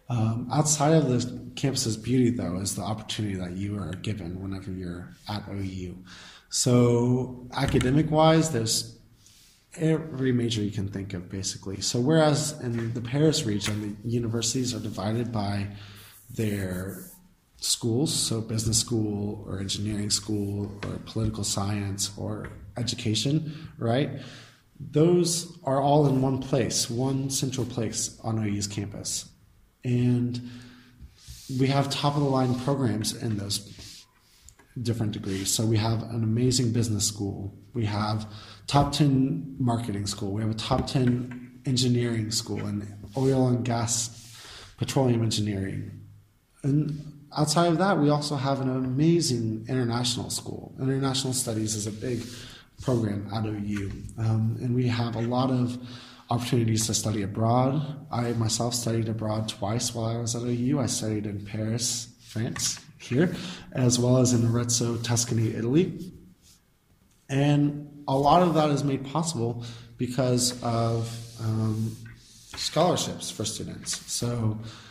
Outside of the campus's beauty, though, is the opportunity that you are given whenever you're at OU. So academic-wise, there's every major you can think of, basically. So whereas in the Paris region, the universities are divided by their schools, so business school or engineering school or political science or education, right? Those are all in one place, one central place on OU's campus. And we have top-of-the-line programs in those different degrees. So we have an amazing business school. We have top 10 marketing school. We have a top 10 engineering school and oil and gas, petroleum engineering. And outside of that, we also have an amazing international school. International studies is a big program at OU. And we have a lot of opportunities to study abroad. I myself studied abroad twice while I was at OU. I studied in Paris, France, here, as well as in Arezzo, Tuscany, Italy. And a lot of that is made possible because of scholarships for students. So